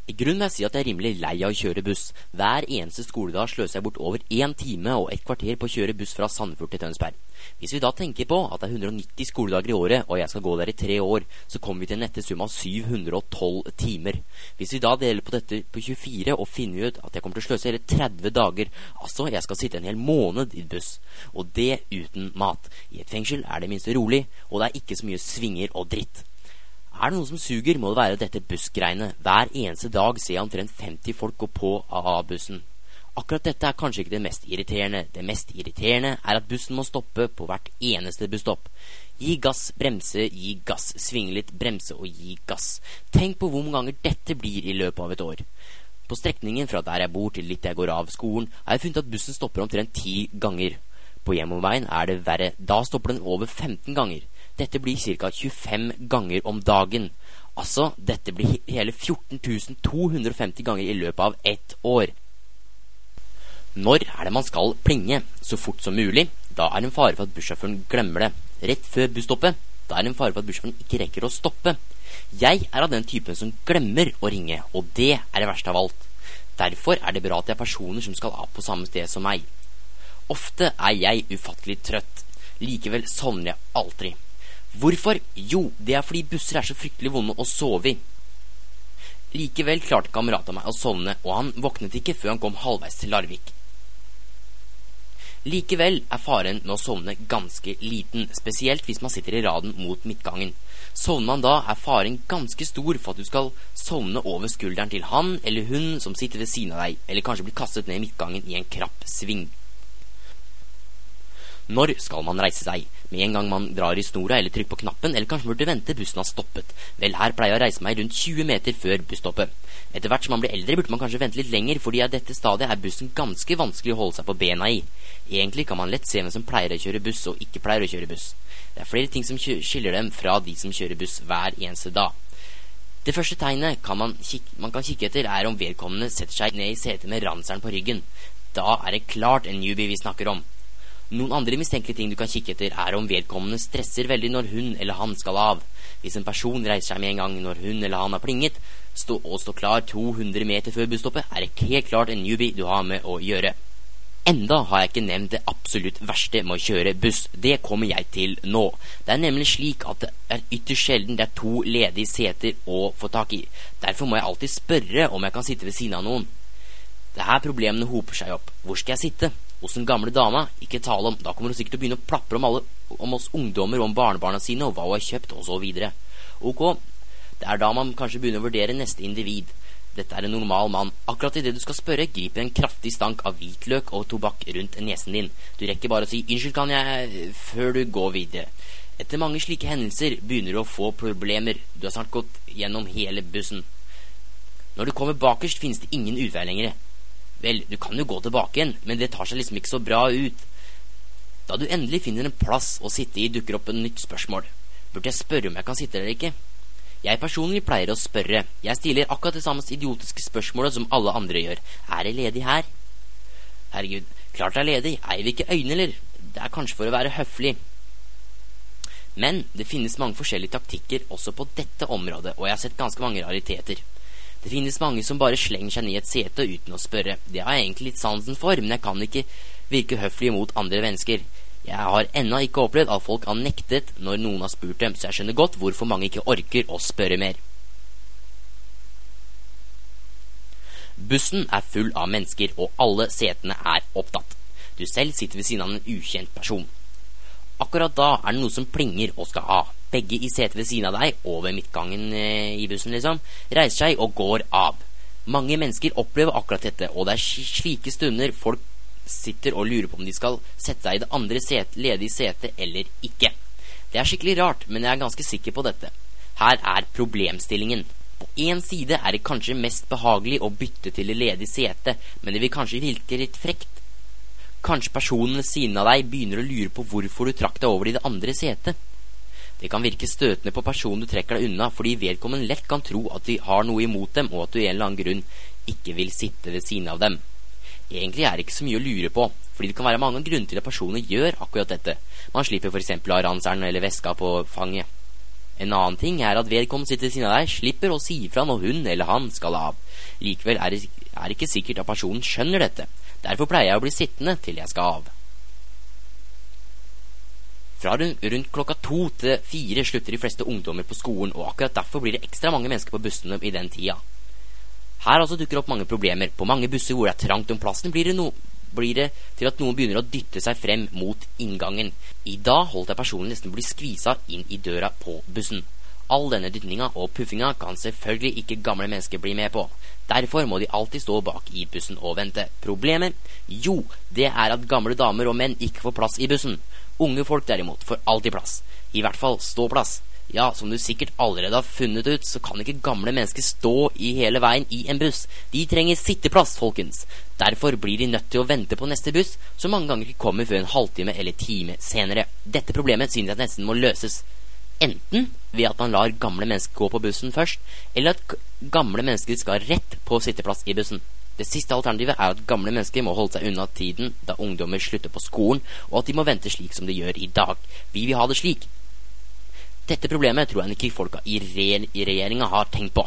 I grunnen vil jeg si at jeg er rimelig lei av å kjøre buss. Hver eneste skoledag sløser jeg bort over 1 time og 1 kvarter på å kjøre buss fra Sandefjord til Tønsberg. Hvis vi da tenker på at det er 190 skoledager i året, og jeg skal gå der i 3 år, så kommer vi til en nette sum av 712 timer. Hvis vi da deler på dette på 24 og finner ut at jeg kommer til å sløse hele 30 dager, altså jeg skal sitte en hel måned i buss, og det uten mat. I et fengsel er det minst rolig, og det er ikke så mye svinger og dritt. Er det noe som suger, må det være dette bussgreiene. Hver eneste dag ser jeg omtrent 50 folk gå på AA-bussen. Akkurat dette er kanskje ikke det mest irriterende. Det mest irriterende er at bussen må stoppe på hvert eneste busstopp. Gi gass, bremse, gi gass, svinge litt, bremse og gi gass. Tenk på hvor mange ganger dette blir i løpet av et år. På strekningen fra der jeg bor til litt jeg går av skolen, har jeg funnet at bussen stopper omtrent 10 ganger. På hjemoverveien er det verre. Da stopper den over 15 ganger. Dette blir ca. 25 ganger om dagen. Altså, dette blir hele 14 250 ganger i løpet av et år. Når er det man skal plinge? Så fort som mulig. Da er det en fare for at bussjåføren glemmer det. Rett før busstoppet. Da er det en fare for at bussjåføren ikke rekker å stoppe. Jeg er av den typen som glemmer å ringe, og det er det verste av alt. Derfor er det bra at det er personer som skal av på samme sted som meg. Ofte er jeg ufattelig trøtt. Likevel sovner jeg aldri. Hvorfor? Jo, det er fordi busser er så fryktelig vonde å sove i. Likevel klarte kameraten meg å sovne, og han våknet ikke før han kom halvveis til Larvik. Likevel er faren med å sovne ganske liten, spesielt hvis man sitter i raden mot midtgangen. Sovner man da, er faren ganske stor for at du skal sovne over skulderen til han eller hun som sitter ved siden av deg, eller kanskje bli kastet ned i midtgangen i en krapp sving. Når skal man reise seg? Med en gang man drar i snora eller trykker på knappen, eller kanskje burde vente bussen har stoppet. Vel, her pleier jeg å reise meg rundt 20 meter før busstoppet. Etter hvert som man blir eldre, burde man kanskje vente litt lenger, fordi av dette stadiet er bussen ganske vanskelig å holde seg på bena i. Egentlig kan man lett se hvem som pleier å kjøre buss og ikke pleier å kjøre buss. Det er flere ting som skiller dem fra de som kjører buss hver eneste dag. Det første tegnet man kan kikke etter er om vedkommende setter seg ned i setet med ranseren på ryggen. Da er det klart en newbie vi snakker om. Noen andre mistenkelige ting du kan kikke etter er om vedkommende stresser veldig når hun eller han skal av. Hvis en person reiser seg med en gang når hun eller han har plinget, og står klar 200 meter før busstoppet, er det helt klart en newbie du har med å gjøre. Enda har jeg ikke nevnt det absolutt verste med å kjøre buss. Det kommer jeg til nå. Det er nemlig slik at det er ytterst sjelden det er 2 ledige seter å få tak i. Derfor må jeg alltid spørre om jeg kan sitte ved siden av noen. Det her problemene hoper seg opp. Hvor skal jeg sitte? Hos den gamle dama? Ikke tale om. Da kommer hun sikkert til å begynne å plapre om oss ungdommer, om barnebarna sine, og hva hun har kjøpt, og så videre. Ok, det er da man kanskje begynner å vurdere neste individ. Dette er en normal mann. Akkurat i det du skal spørre, griper en kraftig stank av hvitløk og tobakk rundt nesen din. Du rekker bare å si 'Unnskyld, kan jeg?' før du går videre. Etter mange slike hendelser begynner du å få problemer. Du har snart gått gjennom hele bussen. Når du kommer bakerst, finnes det ingen utvei lenger. Vel, du kan jo gå tilbake igjen, men det tar seg liksom ikke så bra ut. Da du endelig finner en plass å sitte i, dukker opp et nytt spørsmål. Burde jeg spørre om jeg kan sitte eller ikke? Jeg personlig pleier å spørre. Jeg stiller akkurat det samme idiotiske spørsmålet som alle andre gjør. Er det ledig her? Herregud, klart det er ledig. Eier vi ikke øyne, eller? Det er kanskje for å være høflig. Men det finnes mange forskjellige taktikker også på dette området, og jeg har sett ganske mange rariteter. Det finnes mange som bare slenger seg ned i et sete uten å spørre. Det har jeg egentlig litt sansen for, men jeg kan ikke virke høflig mot andre mennesker. Jeg har ennå ikke opplevd at folk har nektet når noen har spurt dem, så jeg skjønner godt hvorfor mange ikke orker å spørre mer. Bussen er full av mennesker, og alle setene er opptatt. Du selv sitter ved siden av en ukjent person. Akkurat da er det noe som plinger og skal ha. Begge i setet ved siden av deg, og ved midtgangen i bussen liksom, reiser seg og går av. Mange mennesker opplever akkurat dette, og det er slike stunder folk sitter og lurer på om de skal sette seg i det andre ledige setet eller ikke. Det er skikkelig rart, men jeg er ganske sikker på dette. Her er problemstillingen. På en side er det kanskje mest behagelig å bytte til det ledige setet, men det vil kanskje virke litt frekt. Kanskje personen ved siden av deg begynner å lure på hvorfor du trakk deg over i det andre setet. Det kan virke støtende på personen du trekker deg unna, fordi vedkommende lett kan tro at de har noe imot dem, og at du i en eller annen grunn ikke vil sitte ved siden av dem. Egentlig er det ikke så mye å lure på, fordi det kan være mange grunner til at personer gjør akkurat dette. Man slipper for eksempel av ranseren eller veska på fanget. En annen ting er at vedkommende sitter ved siden av deg slipper å si ifra når hun eller han skal av. Likevel er det ikke sikkert at personen skjønner dette. Derfor pleier jeg å bli sittende til jeg skal av. Fra rundt klokka 2 til 4 slutter de fleste ungdommer på skolen, og akkurat derfor blir det ekstra mange mennesker på bussene i den tida. Her altså dukker opp mange problemer. På mange busser hvor det er trangt om plassen, blir det til at noen begynner å dytte seg frem mot inngangen. I dag holdt jeg personen nesten bli skvisa inn i døra på bussen. All denne dytninga og puffinga kan selvfølgelig ikke gamle mennesker bli med på. Derfor må de alltid stå bak i bussen og vente. Problemet? Jo, det er at gamle damer og menn ikke får plass i bussen. Unge folk derimot får alltid plass. I hvert fall ståplass. Ja, som du sikkert allerede har funnet ut, så kan ikke gamle mennesker stå i hele veien i en buss. De trenger sitteplass, folkens. Derfor blir de nødt til å vente på neste buss, som mange ganger ikke kommer før en halvtime eller time senere. Dette problemet synes jeg nesten må løses. Enten ved at man lar gamle mennesker gå på bussen først, eller at gamle mennesker skal rett på sitteplass i bussen. Det siste alternativet er at gamle mennesker må holde seg unna tiden da ungdommer slutter på skolen, og at de må vente slik som de gjør i dag. Vi vil ha det slik. Dette problemet tror jeg ikke folka i regjeringa har tenkt på.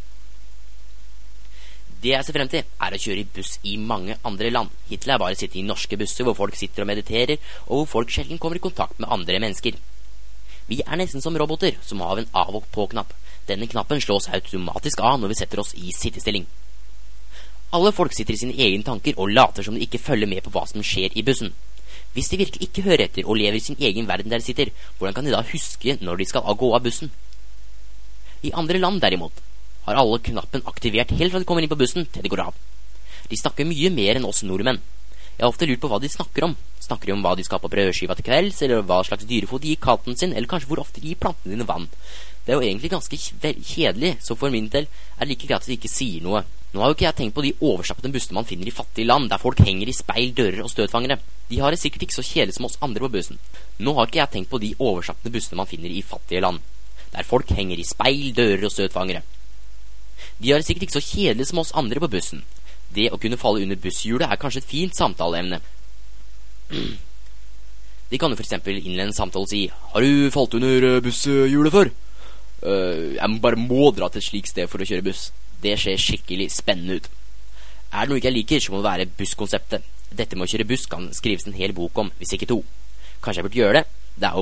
Det jeg ser frem til, er å kjøre i buss i mange andre land. Hittil er bare å sitte i norske busser hvor folk sitter og mediterer, og hvor folk sjelden kommer i kontakt med andre mennesker. Vi er nesten som roboter som har en av- og på-knapp. Denne knappen slås automatisk av når vi setter oss i sittestilling. Alle folk sitter i sine egne tanker og later som de ikke følger med på hva som skjer i bussen. Hvis de virkelig ikke hører etter og lever i sin egen verden der de sitter, hvordan kan de da huske når de skal gå av bussen? I andre land derimot har alle knappen aktivert helt fra de kommer inn på bussen til de går av. De snakker mye mer enn oss nordmenn. Jeg har ofte lurt på hva de snakker om. Snakker de om hva de skal på brødskiva til kvelds, eller hva slags dyrefot de gir katten sin, eller kanskje hvor ofte de gir plantene dine vann? Det er jo egentlig ganske kjedelig, så for min del er det like greit at de ikke sier noe. Nå har jo ikke jeg tenkt på de overstappede bussene man finner i fattige land, der folk henger i speil, dører og støtfangere. De har det sikkert ikke så kjedelig som oss andre på bussen. Nå har ikke jeg tenkt på de overstappede bussene man finner i fattige land, der folk henger i speil, dører og støtfangere. De har det sikkert ikke så kjedelig som oss andre på bussen. Det å kunne falle under busshjulet er kanskje et fint samtaleemne. De kan jo for eksempel innlede en samtale og si: «Har du falt under busshjulet før?» Jeg bare må dra til et slikt sted for å kjøre buss. Det ser skikkelig spennende ut. Er det noe ikke jeg liker, så må det være busskonseptet. Dette med å kjøre buss kan skrives en hel bok om, hvis ikke 2. Kanskje jeg burde gjøre det.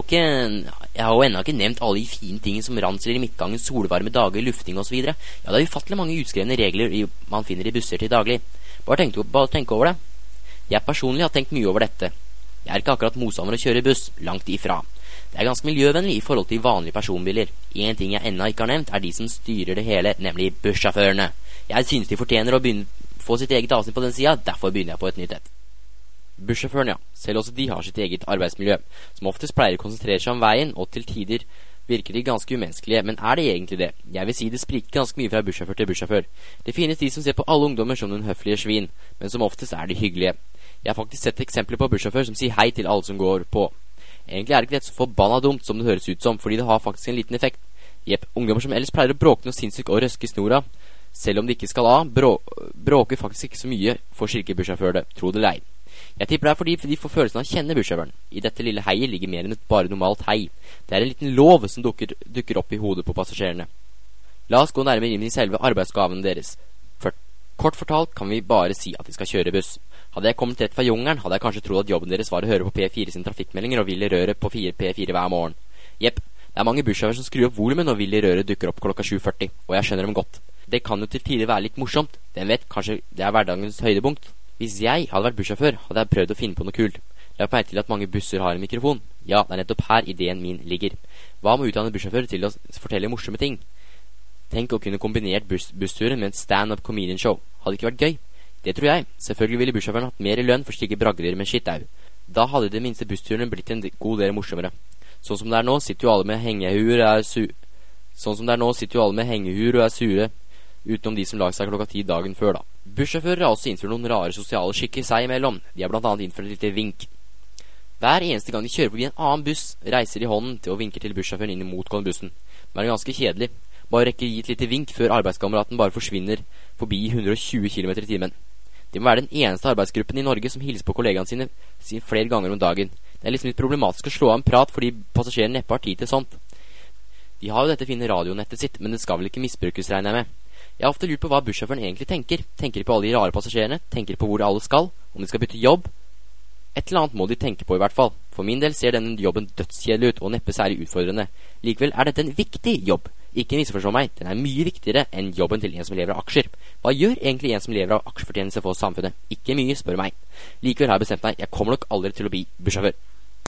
Jeg har jo ennå ikke nevnt alle de fine tingene som ransler i midtgangen, solvarme dager, lufting og så videre. Ja, det er ufattelig mange utskrevne regler man finner i busser til daglig. Bare tenk over det. Jeg personlig har tenkt mye over dette. Jeg er ikke akkurat motstander å kjøre buss, langt ifra. Det er ganske miljøvennlig i forhold til vanlige personbiler. En ting jeg ennå ikke har nevnt, er de som styrer det hele, nemlig bussjåførene. Jeg synes de fortjener å få sitt eget avsnitt på den siden, derfor begynner jeg på et nytt et. Bussjåførene, ja. Selv også de har sitt eget arbeidsmiljø, som oftest pleier å konsentrere seg om veien, og til tider virker de ganske umenneskelige, men er det egentlig det? Jeg vil si det spriker ganske mye fra bussjåfør til bussjåfør. Det finnes de som ser på alle ungdommer som noen høflige svin, men som oftest er de hyggelige. Jeg har faktisk sett eksempler på bussjåfør som sier hei til alle som går på. Egentlig er det ikke det så forbanna dumt som det høres ut som, fordi det har faktisk en liten effekt. Jepp, ungdommer som ellers pleier å bråke noe sinnssykt og røske i snora, selv om de ikke skal av, bråker faktisk ikke så mye for kirkebussjåfør det, tro det eller ei. Jeg tipper det er fordi de får følelsen av å kjenne bussjåføren. I dette lille heiet ligger mer enn et bare normalt hei. Det er en liten lov som dukker opp i hodet på passasjerene. La oss gå nærmere inn i selve arbeidsgavene deres. Kort fortalt kan vi bare si at de skal kjøre buss. Hadde jeg kommet rett fra jungelen, hadde jeg kanskje trodd at jobben deres var å høre på P4 sin trafikkmeldinger og ville røre på P4 hver morgen. Jepp, det er mange bussjåfører som skrur opp volumen og ville røre dukker opp klokka 7:40, og jeg skjønner dem godt. Det kan jo til tider være litt morsomt. Den vet, kanskje det er hverdagens høydepunkt. Hvis jeg hadde vært bussjåfør, hadde jeg prøvd å finne på noe kult. Jeg har til at mange busser har en mikrofon. Ja, det er nettopp her ideen min ligger. Hva med å utdanne bussjåfør til å fortelle morsomme ting? Tenk å kunne kombinert bussturen med et stand-up comedian show. Hadde ikke vært gøy? Det tror jeg. Selvfølgelig ville bussjåføren hatt mer i lønn for slike bragder med skittau. Da hadde det minste bussturene blitt en god del morsommere. Sånn som det er nå, sitter jo alle med hengehuer og er sure, utenom de som lager seg klokka 10 dagen før da. Bussjåfører har også innført noen rare sosiale skikker seg imellom. De har blant annet innført et lite vink. Hver eneste gang de kjører forbi en annen buss, reiser de hånden til å vinke til bussjåføren inn i motgående bussen. Men det er ganske kjedelig. Bare rekker gi et lite vink før arbeidskameraten bare forsvinner forbi 120 km i timen. De må være den eneste arbeidsgruppen i Norge som hilser på kollegaene sine flere ganger om dagen. Det er liksom litt problematisk å slå av en prat fordi passasjeren neppe har tid til sånt. De har jo dette fine radionettet sitt, men det skal vel ikke misbrukes, regner jeg med. Jeg har ofte lurt på hva bussjåføren egentlig tenker. Tenker de på alle de rare passasjerene? Tenker de på hvor alle skal? Om de skal bytte jobb? Et eller annet må de tenke på i hvert fall. For min del ser denne jobben dødskjedelig ut, og neppe særlig utfordrende. Likevel er dette en viktig jobb. Ikke misforstå meg, den er mye viktigere enn jobben til en som lever av aksjer. Hva gjør egentlig en som lever av aksjefortjeneste for samfunnet? Ikke mye, spør meg. Likevel har jeg bestemt meg, jeg kommer nok aldri til å bli bussjåfør.